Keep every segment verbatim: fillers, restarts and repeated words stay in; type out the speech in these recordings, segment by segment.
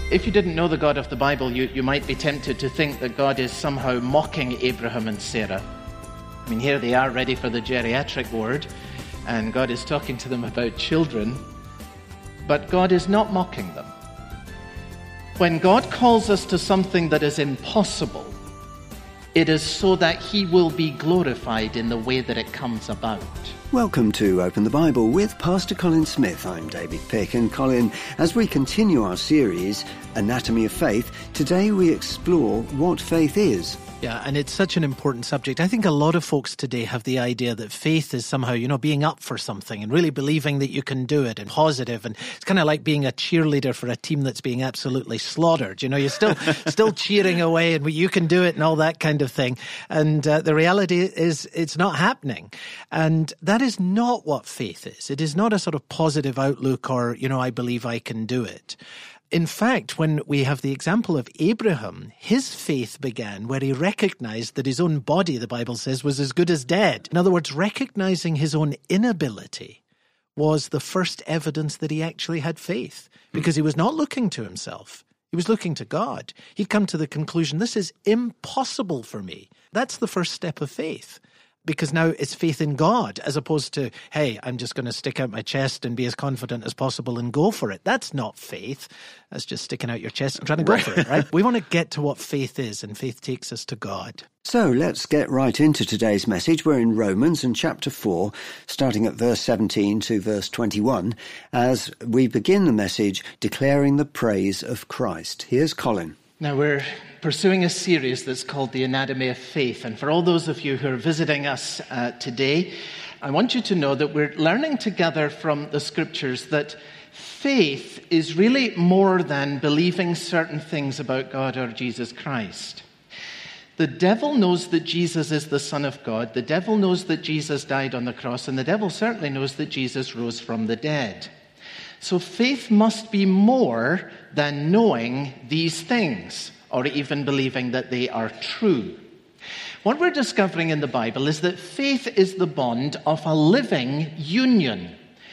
If you didn't know the God of the Bible, you, you might be tempted to think that God is somehow mocking Abraham and Sarah. I mean, here they are ready for the geriatric ward, and God is talking to them about children, but God is not mocking them. When God calls us to something that is impossible, it is so that he will be glorified in the way that it comes about. Welcome to Open the Bible with Pastor Colin Smith. I'm David Pick, and Colin, as we continue our series, Anatomy of Faith, today we explore what faith is. Yeah, and it's such an important subject. I think a lot of folks today have the idea that faith is somehow, you know, being up for something and really believing that you can do it and positive. And it's kind of like being a cheerleader for a team that's being absolutely slaughtered. You know, you're still still cheering away and you can do it and all that kind of thing. And uh, the reality is it's not happening. And that is not what faith is. It is not a sort of positive outlook or, you know, I believe I can do it. In fact, when we have the example of Abraham, his faith began where he recognized that his own body, the Bible says, was as good as dead. In other words, recognizing his own inability was the first evidence that he actually had faith, because he was not looking to himself. He was looking to God. He'd come to the conclusion, this is impossible for me. That's the first step of faith. Because now it's faith in God, as opposed to, hey, I'm just going to stick out my chest and be as confident as possible and go for it. That's not faith. That's just sticking out your chest and trying to go right. for it, right? We want to get to what faith is, and faith takes us to God. So let's get right into today's message. We're in Romans and chapter four, starting at verse seventeen to verse twenty-one, as we begin the message declaring the praise of Christ. Here's Colin. Now we're pursuing a series that's called The Anatomy of Faith. And for all those of you who are visiting us uh, today, I want you to know that we're learning together from the scriptures that faith is really more than believing certain things about God or Jesus Christ. The devil knows that Jesus is the Son of God. The devil knows that Jesus died on the cross. And the devil certainly knows that Jesus rose from the dead. So faith must be more than knowing these things, or even believing that they are true. What we're discovering in the Bible is that faith is the bond of a living union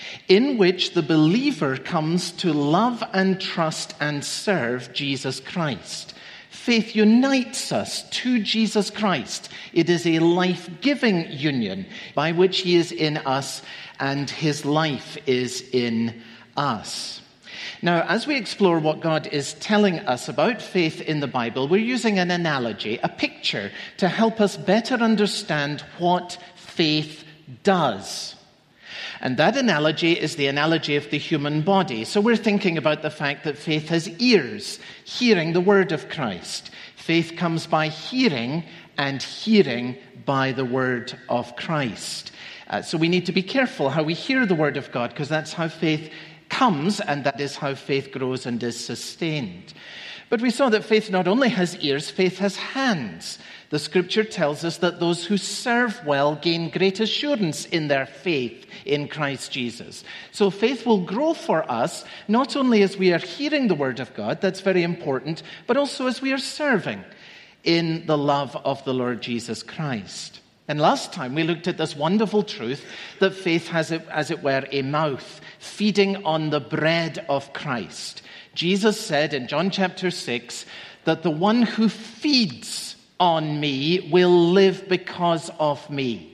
in which the believer comes to love and trust and serve Jesus Christ. Faith unites us to Jesus Christ. It is a life-giving union by which he is in us and his life is in us. Now, as we explore what God is telling us about faith in the Bible, we're using an analogy, a picture, to help us better understand what faith does. And that analogy is the analogy of the human body. So we're thinking about the fact that faith has ears, hearing the word of Christ. Faith comes by hearing, and hearing by the word of Christ. Uh, so we need to be careful how we hear the word of God, because that's how faith comes, and that is how faith grows and is sustained. But we saw that faith not only has ears, faith has hands. The scripture tells us that those who serve well gain great assurance in their faith in Christ Jesus. So faith will grow for us, not only as we are hearing the word of God, that's very important, but also as we are serving in the love of the Lord Jesus Christ. And last time we looked at this wonderful truth that faith has, as it were, a mouth, feeding on the bread of Christ. Jesus said in John chapter six that the one who feeds on me will live because of me.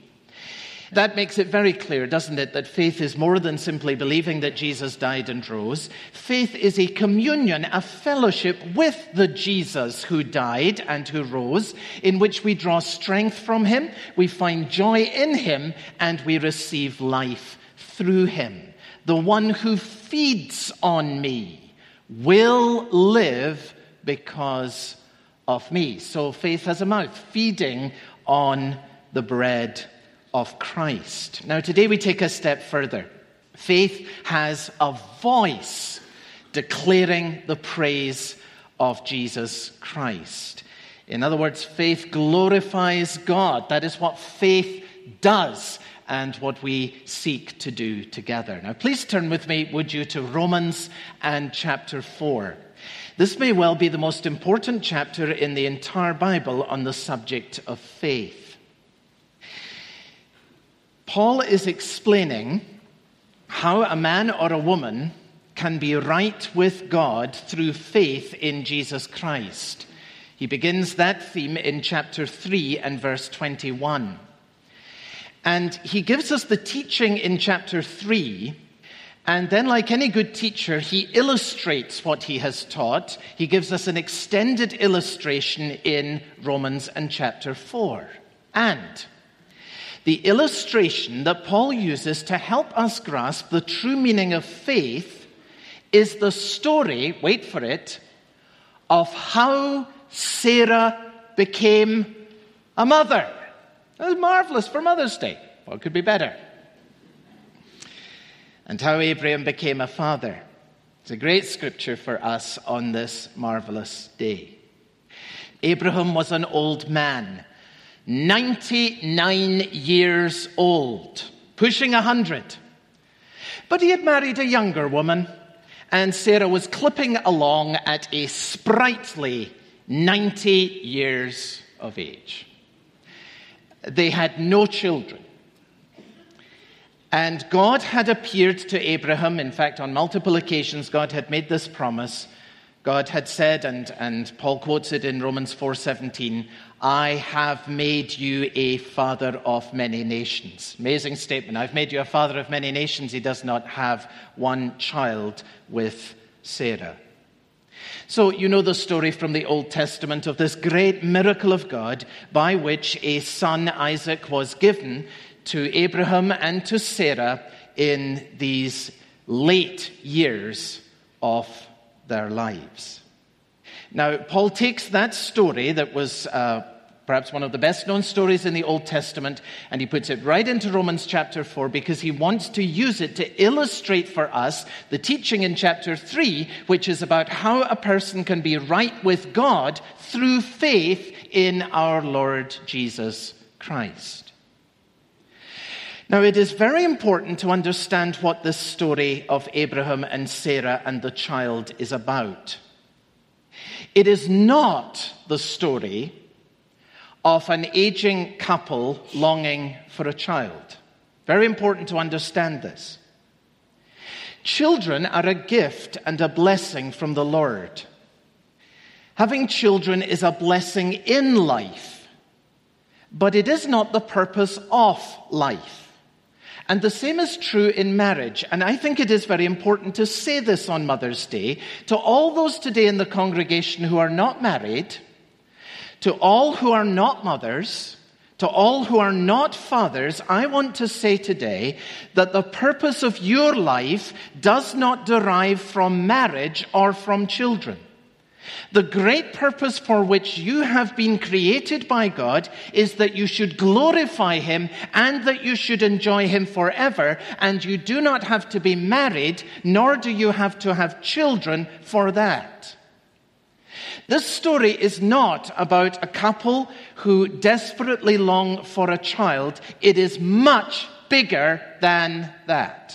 That makes it very clear, doesn't it, that faith is more than simply believing that Jesus died and rose. Faith is a communion, a fellowship with the Jesus who died and who rose, in which we draw strength from him, we find joy in him, and we receive life through him. The one who feeds on me will live because of me. So faith has a mouth, feeding on the bread of Christ. Now today we take a step further. Faith has a voice declaring the praise of Jesus Christ. In other words, faith glorifies God. That is what faith does and what we seek to do together. Now please turn with me, would you, to Romans and chapter four. This may well be the most important chapter in the entire Bible on the subject of faith. Paul is explaining how a man or a woman can be right with God through faith in Jesus Christ. He begins that theme in chapter three and verse twenty-one. And he gives us the teaching in chapter three, and then like any good teacher, he illustrates what he has taught. He gives us an extended illustration in Romans and chapter four. And the illustration that Paul uses to help us grasp the true meaning of faith is the story, wait for it, of how Sarah became a mother. That was marvelous for Mother's Day. What could be better? And how Abraham became a father. It's a great scripture for us on this marvelous day. Abraham was an old man, ninety-nine years old, pushing one hundred. But he had married a younger woman, and Sarah was clipping along at a sprightly ninety years of age. They had no children. And God had appeared to Abraham. In fact, on multiple occasions, God had made this promise. God had said, and, and Paul quotes it in Romans four seventeen, I have made you a father of many nations. Amazing statement. I've made you a father of many nations. He does not have one child with Sarah. So you know the story from the Old Testament of this great miracle of God by which a son, Isaac, was given to Abraham and to Sarah in these late years of their lives. Now, Paul takes that story that was uh, perhaps one of the best-known stories in the Old Testament, and he puts it right into Romans chapter four because he wants to use it to illustrate for us the teaching in chapter three, which is about how a person can be right with God through faith in our Lord Jesus Christ. Now, it is very important to understand what this story of Abraham and Sarah and the child is about. It is not the story of an aging couple longing for a child. Very important to understand this. Children are a gift and a blessing from the Lord. Having children is a blessing in life, but it is not the purpose of life. And the same is true in marriage. And I think it is very important to say this on Mother's Day to all those today in the congregation who are not married, to all who are not mothers, to all who are not fathers. I want to say today that the purpose of your life does not derive from marriage or from children. The great purpose for which you have been created by God is that you should glorify Him and that you should enjoy Him forever. And you do not have to be married, nor do you have to have children for that. This story is not about a couple who desperately long for a child. It is much bigger than that.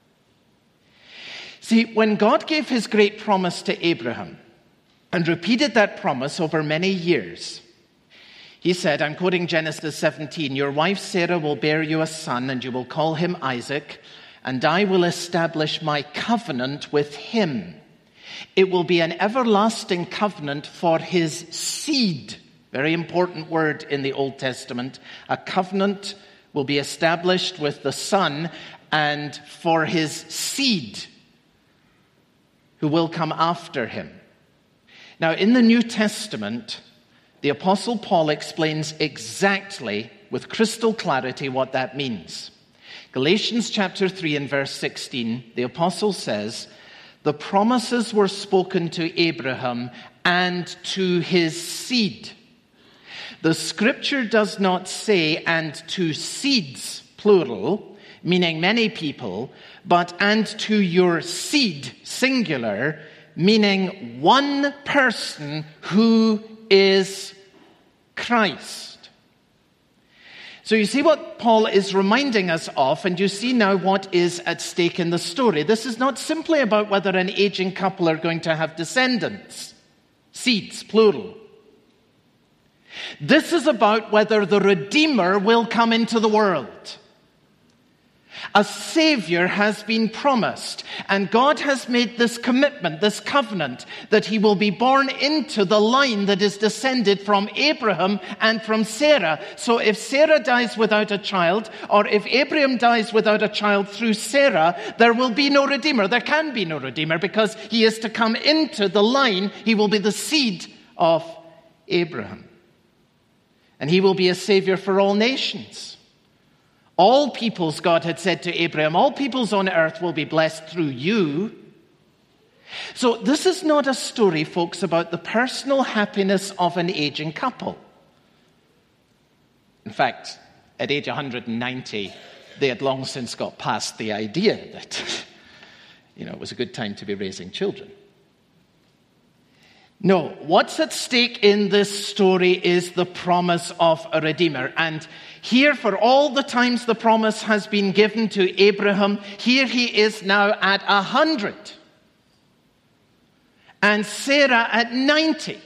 See, when God gave His great promise to Abraham, and repeated that promise over many years, He said, I'm quoting Genesis seventeen, your wife Sarah will bear you a son, and you will call him Isaac, and I will establish my covenant with him. It will be an everlasting covenant for his seed. Very important word in the Old Testament. A covenant will be established with the son and for his seed who will come after him. Now, in the New Testament, the Apostle Paul explains exactly, with crystal clarity, what that means. Galatians chapter three and verse sixteen, the Apostle says, the promises were spoken to Abraham and to his seed. The scripture does not say, and to seeds, plural, meaning many people, but and to your seed, singular, meaning one person who is Christ. So you see what Paul is reminding us of, and you see now what is at stake in the story. This is not simply about whether an aging couple are going to have descendants, seeds, plural. This is about whether the Redeemer will come into the world. A Savior has been promised, and God has made this commitment, this covenant, that he will be born into the line that is descended from Abraham and from Sarah. So if Sarah dies without a child, or if Abraham dies without a child through Sarah, there will be no Redeemer. There can be no Redeemer because he is to come into the line. He will be the seed of Abraham. And he will be a Savior for all nations. All peoples, God had said to Abraham, all peoples on earth will be blessed through you. So this is not a story, folks, about the personal happiness of an aging couple. In fact, at age one hundred ninety, they had long since got past the idea that, you know, it was a good time to be raising children. No, what's at stake in this story is the promise of a Redeemer. And here, for all the times the promise has been given to Abraham, here he is now at a hundred. And Sarah at ninety.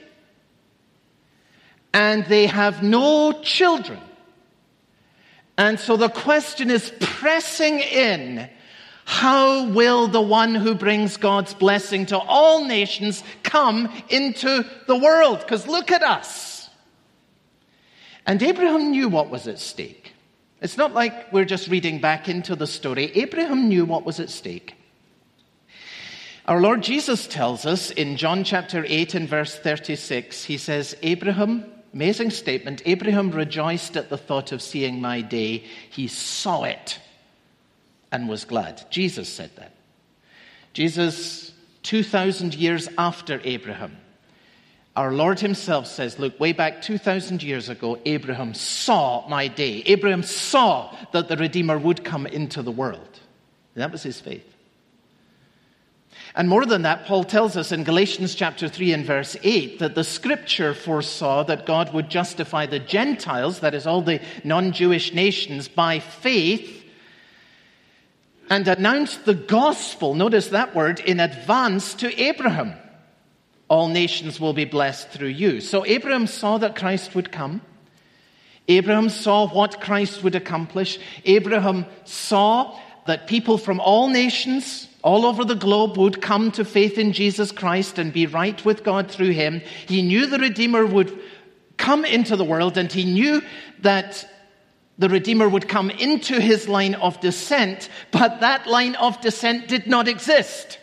And they have no children. And so the question is pressing in. How will the one who brings God's blessing to all nations come into the world? Because look at us. And Abraham knew what was at stake. It's not like we're just reading back into the story. Abraham knew what was at stake. Our Lord Jesus tells us in John chapter eight and verse thirty-six, he says, Abraham, amazing statement, Abraham rejoiced at the thought of seeing my day. He saw it and was glad. Jesus said that. Jesus, two thousand years after Abraham, our Lord himself says, look, way back two thousand years ago, Abraham saw my day. Abraham saw that the Redeemer would come into the world. And that was his faith. And more than that, Paul tells us in Galatians chapter three and verse eight that the scripture foresaw that God would justify the Gentiles, that is all the non-Jewish nations, by faith, and announced the gospel, notice that word, in advance to Abraham. All nations will be blessed through you. So Abraham saw that Christ would come. Abraham saw what Christ would accomplish. Abraham saw that people from all nations, all over the globe, would come to faith in Jesus Christ and be right with God through him. He knew the Redeemer would come into the world, and he knew that the Redeemer would come into his line of descent, but that line of descent did not exist.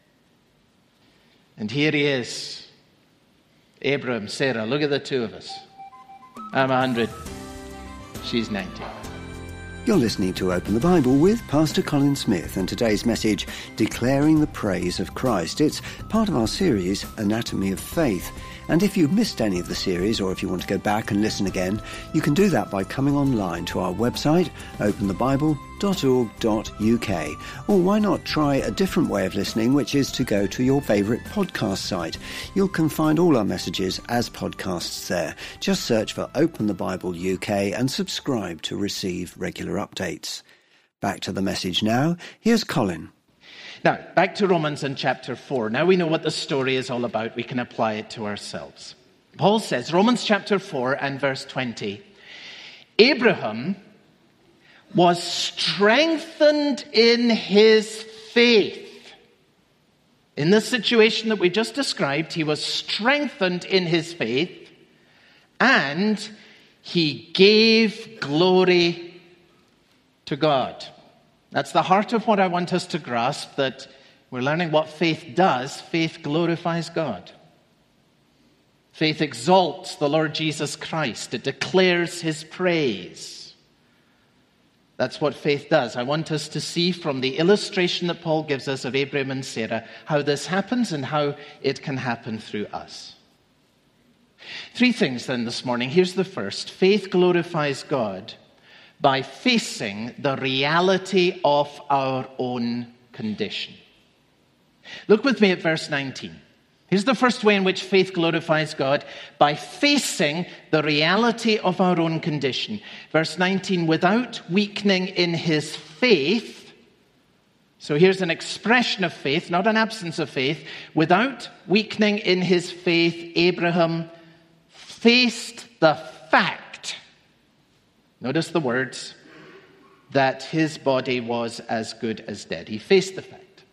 And here he is. Abraham, Sarah, look at the two of us. I'm a hundred. She's ninety. You're listening to Open the Bible with Pastor Colin Smith, and today's message, Declaring the Praise of Christ. It's part of our series, Anatomy of Faith. And if you've missed any of the series, or if you want to go back and listen again, you can do that by coming online to our website, open the bible dot org dot u k. Or why not try a different way of listening, which is to go to your favourite podcast site. You can find all our messages as podcasts there. Just search for Open the Bible U K and subscribe to receive regular updates. Back to the message now. Here's Colin. Now, back to Romans in chapter four. Now we know what the story is all about. We can apply it to ourselves. Paul says, Romans chapter four and verse twenty, Abraham was strengthened in his faith. In this situation that we just described, he was strengthened in his faith, and he gave glory to God. That's the heart of what I want us to grasp, that we're learning what faith does. Faith glorifies God. Faith exalts the Lord Jesus Christ. It declares his praise. That's what faith does. I want us to see from the illustration that Paul gives us of Abraham and Sarah how this happens and how it can happen through us. Three things then this morning. Here's the first. Faith glorifies God by facing the reality of our own condition. Look with me at verse nineteen. Here's the first way in which faith glorifies God, by facing the reality of our own condition. Verse nineteen, without weakening in his faith. So here's an expression of faith, not an absence of faith. Without weakening in his faith, Abraham faced the fact. Notice the words. that his body was as good as dead. He faced the fact.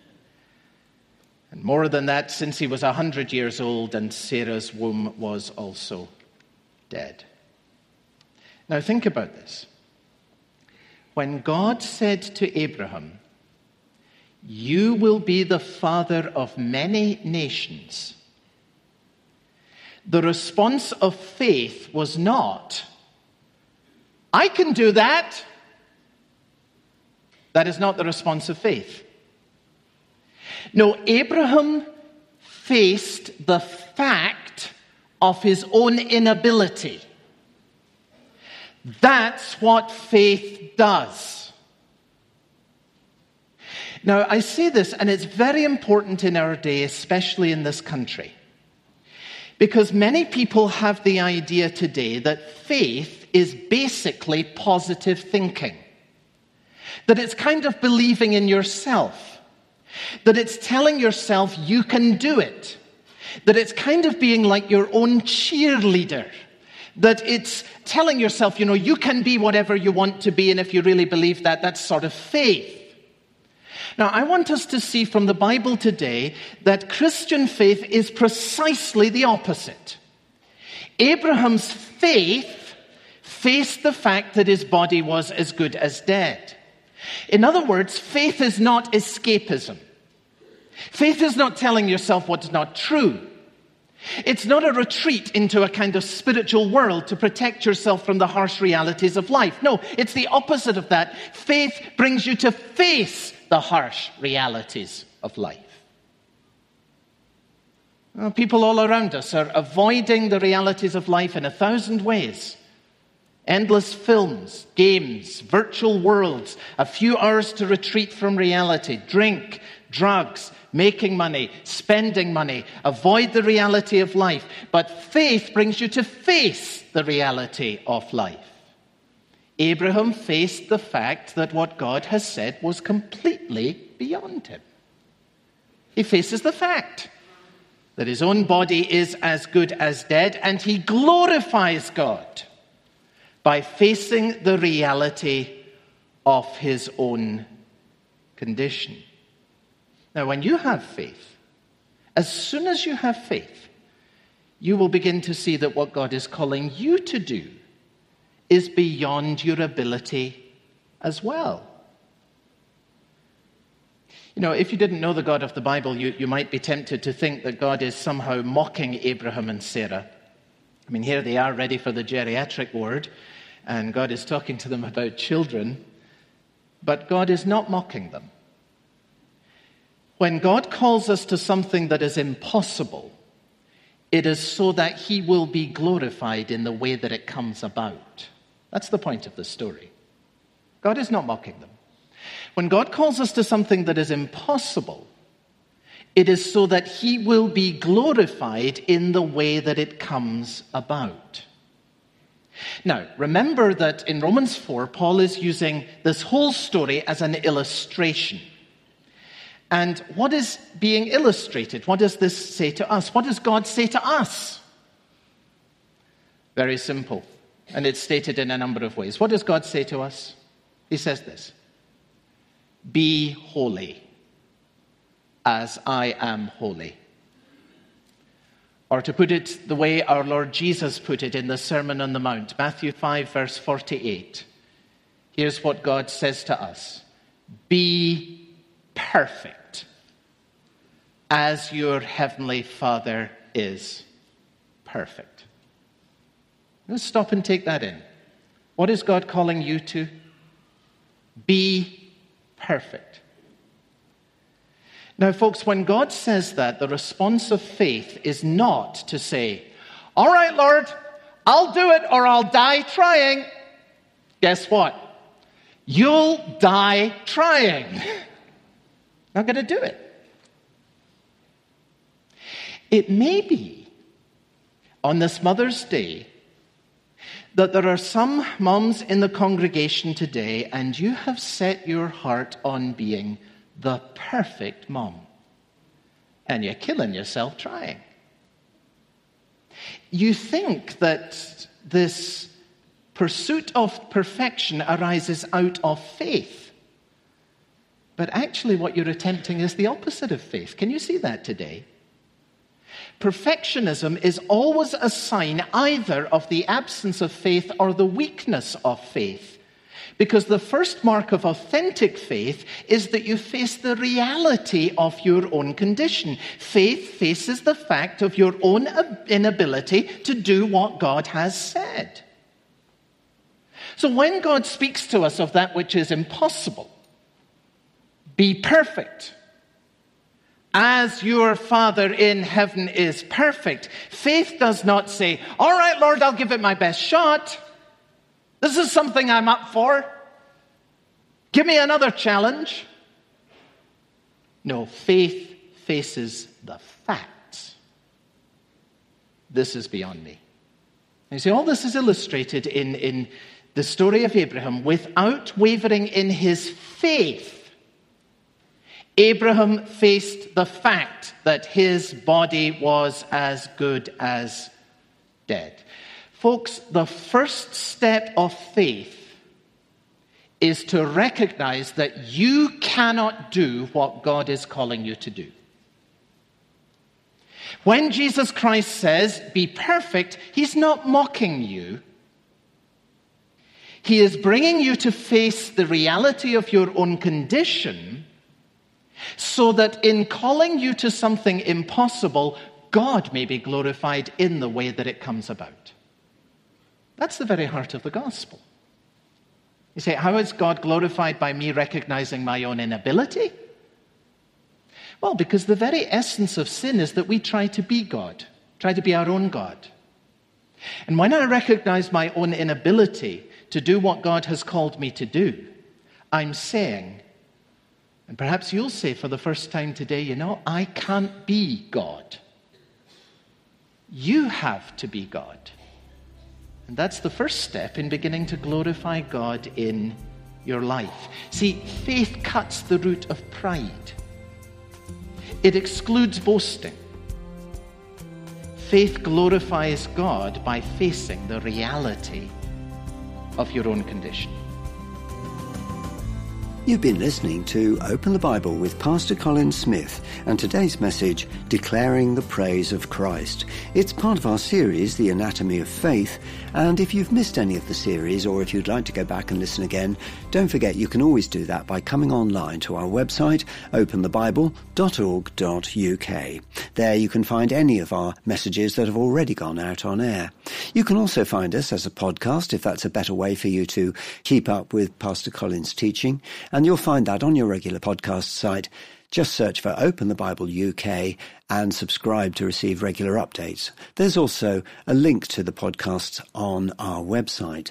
And more than that, since he was one hundred years old and Sarah's womb was also dead. Now think about this. When God said to Abraham, "You will be the father of many nations," the response of faith was not, "I can do that." That is not the response of faith. No, Abraham faced the fact of his own inability. That's what faith does. Now, I say this, and it's very important in our day, especially in this country, because many people have the idea today that faith is basically positive thinking. That it's kind of believing in yourself. That it's telling yourself you can do it. That it's kind of being like your own cheerleader. That it's telling yourself, you know, you can be whatever you want to be, and if you really believe that, that's sort of faith. Now, I want us to see from the Bible today that Christian faith is precisely the opposite. Abraham's faith faced the fact that his body was as good as dead. In other words, faith is not escapism. Faith is not telling yourself what's not true. It's not a retreat into a kind of spiritual world to protect yourself from the harsh realities of life. No, it's the opposite of that. Faith brings you to face the harsh realities of life. Well, people all around us are avoiding the realities of life in a thousand ways. Endless films, games, virtual worlds, a few hours to retreat from reality, drink, drugs, making money, spending money, avoid the reality of life. But faith brings you to face the reality of life. Abraham faced the fact that what God has said was completely beyond him. He faces the fact that his own body is as good as dead, and he glorifies God by facing the reality of his own condition. Now, when you have faith, as soon as you have faith, you will begin to see that what God is calling you to do is beyond your ability as well. You know, if you didn't know the God of the Bible, you, you might be tempted to think that God is somehow mocking Abraham and Sarah. I mean, here they are ready for the geriatric ward, and God is talking to them about children, but God is not mocking them. When God calls us to something that is impossible, it is so that he will be glorified in the way that it comes about. That's the point of the story. God is not mocking them. When God calls us to something that is impossible, it is so that he will be glorified in the way that it comes about. Now, remember that in Romans four, Paul is using this whole story as an illustration. And what is being illustrated? What does this say to us? What does God say to us? Very simple. And it's stated in a number of ways. What does God say to us? He says this: be holy as I am holy. Or to put it the way our Lord Jesus put it in the Sermon on the Mount, Matthew five, verse forty-eight. Here's what God says to us: be perfect as your heavenly Father is perfect. Let's stop and take that in. What is God calling you to? Be perfect. Now, folks, when God says that, the response of faith is not to say, all right, Lord, I'll do it or I'll die trying. Guess what? You'll die trying. Not going to do it. It may be on this Mother's Day that there are some mums in the congregation today, and you have set your heart on being the perfect mom. And you're killing yourself trying. You think that this pursuit of perfection arises out of faith. But actually what you're attempting is the opposite of faith. Can you see that today? Perfectionism is always a sign either of the absence of faith or the weakness of faith. Because the first mark of authentic faith is that you face the reality of your own condition. Faith faces the fact of your own inability to do what God has said. So when God speaks to us of that which is impossible, be perfect, as your Father in heaven is perfect, faith does not say, all right, Lord, I'll give it my best shot. This is something I'm up for. Give me another challenge. No, faith faces the facts. This is beyond me. You see, all this is illustrated in, in the story of Abraham. Without wavering in his faith, Abraham faced the fact that his body was as good as dead. Folks, the first step of faith is to recognize that you cannot do what God is calling you to do. When Jesus Christ says, be perfect, he's not mocking you. He is bringing you to face the reality of your own condition so that in calling you to something impossible, God may be glorified in the way that it comes about. That's the very heart of the gospel. You say, how is God glorified by me recognizing my own inability? Well, because the very essence of sin is that we try to be God, try to be our own God. And when I recognize my own inability to do what God has called me to do, I'm saying, and perhaps you'll say for the first time today, you know, I can't be God. You have to be God. And that's the first step in beginning to glorify God in your life. See, faith cuts the root of pride. It excludes boasting. Faith glorifies God by facing the reality of your own condition. You've been listening to Open the Bible with Pastor Colin Smith and today's message, Declaring the Praise of Christ. It's part of our series, The Anatomy of Faith, and if you've missed any of the series or if you'd like to go back and listen again, don't forget you can always do that by coming online to our website, open the bible dot org dot U K. There you can find any of our messages that have already gone out on air. You can also find us as a podcast if that's a better way for you to keep up with Pastor Colin's teaching. And you'll find that on your regular podcast site. Just search for Open the Bible U K and subscribe to receive regular updates. There's also a link to the podcasts on our website.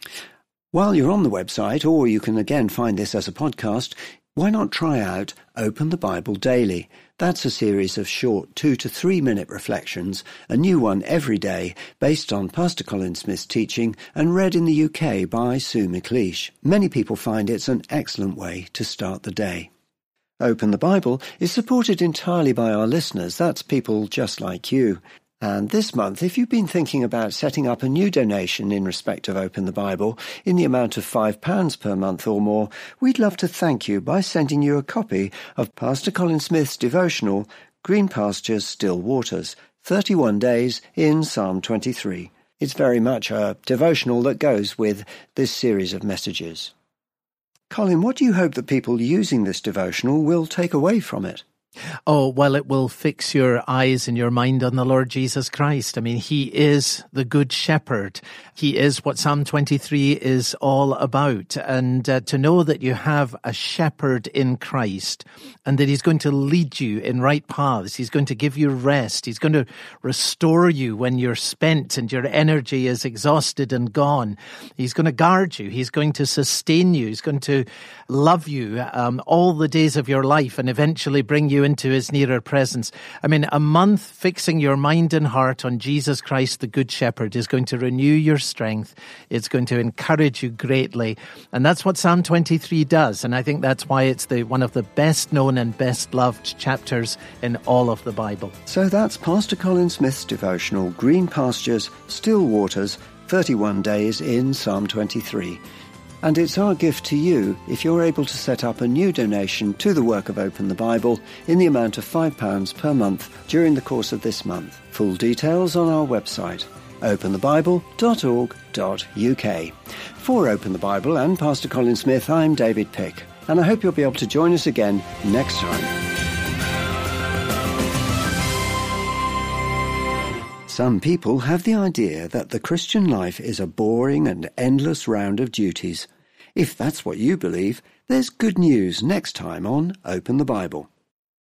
While you're on the website, or you can again find this as a podcast, why not try out Open the Bible Daily? That's a series of short two to three minute reflections, a new one every day, based on Pastor Colin Smith's teaching and read in the U K by Sue McLeish. Many people find it's an excellent way to start the day. Open the Bible is supported entirely by our listeners. That's people just like you. And this month, if you've been thinking about setting up a new donation in respect of Open the Bible in the amount of five pounds per month or more, we'd love to thank you by sending you a copy of Pastor Colin Smith's devotional, Green Pastures, Still Waters, thirty-one days in Psalm twenty-three. It's very much a devotional that goes with this series of messages. Colin, what do you hope that people using this devotional will take away from it? Oh, well, it will fix your eyes and your mind on the Lord Jesus Christ. I mean, he is the Good Shepherd. He is what Psalm twenty-three is all about. And uh, to know that you have a shepherd in Christ and that he's going to lead you in right paths. He's going to give you rest. He's going to restore you when you're spent and your energy is exhausted and gone. He's going to guard you. He's going to sustain you. He's going to love you um, all the days of your life and eventually bring you into his nearer presence. I mean, a month fixing your mind and heart on Jesus Christ, the Good Shepherd, is going to renew your strength. It's going to encourage you greatly. And that's what Psalm twenty-three does. And I think that's why it's the one of the best known and best loved chapters in all of the Bible. So that's Pastor Colin Smith's devotional, Green Pastures, Still Waters, thirty-one days in Psalm twenty-three. And it's our gift to you if you're able to set up a new donation to the work of Open the Bible in the amount of five pounds per month during the course of this month. Full details on our website, open the bible dot org dot U K. For Open the Bible and Pastor Colin Smith, I'm David Pick, and I hope you'll be able to join us again next time. Some people have the idea that the Christian life is a boring and endless round of duties. If that's what you believe, there's good news next time on Open the Bible.